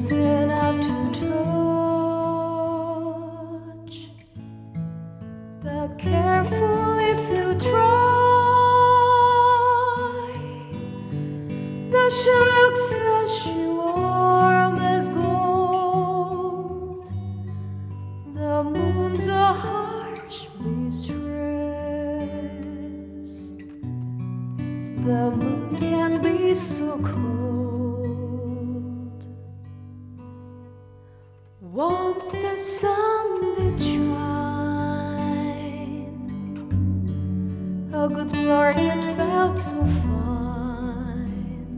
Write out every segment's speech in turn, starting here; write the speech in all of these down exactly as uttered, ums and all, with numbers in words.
is enough to touch, but careful if you try. But she looks as she warm as gold. The moon's a harsh mistress. The moon can be so cold. Once the sun did shine, oh good Lord, it felt so fine.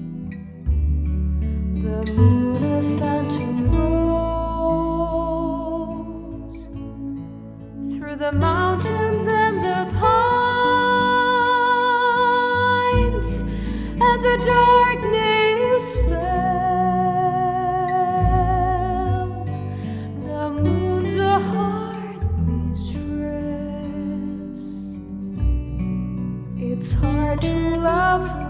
The moon a phantom rose through the mountains and the pines, and the darkness fell. The moon's a hard mistress. It's hard to love her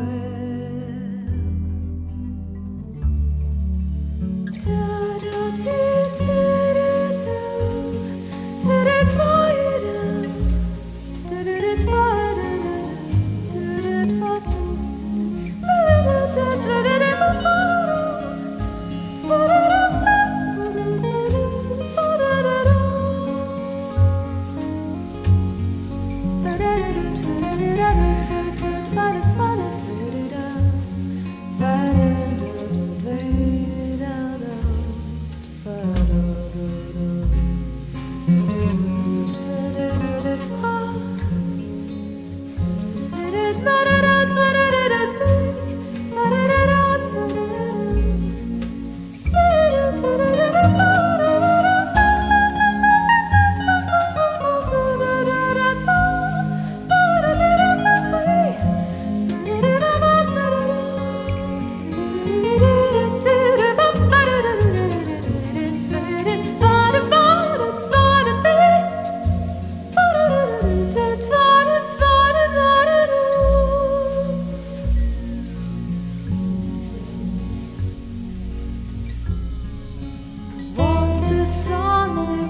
the sun would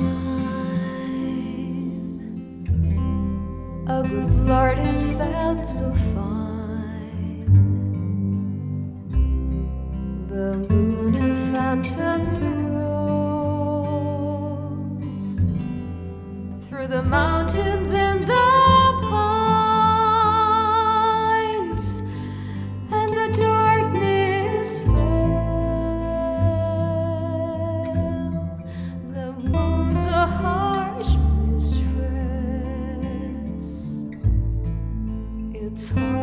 shine. Oh good Lord, it felt so fine. The moon a phantom rose through the mountains and the pines, and the darkness fell. The moon's a harsh mistress. It's hard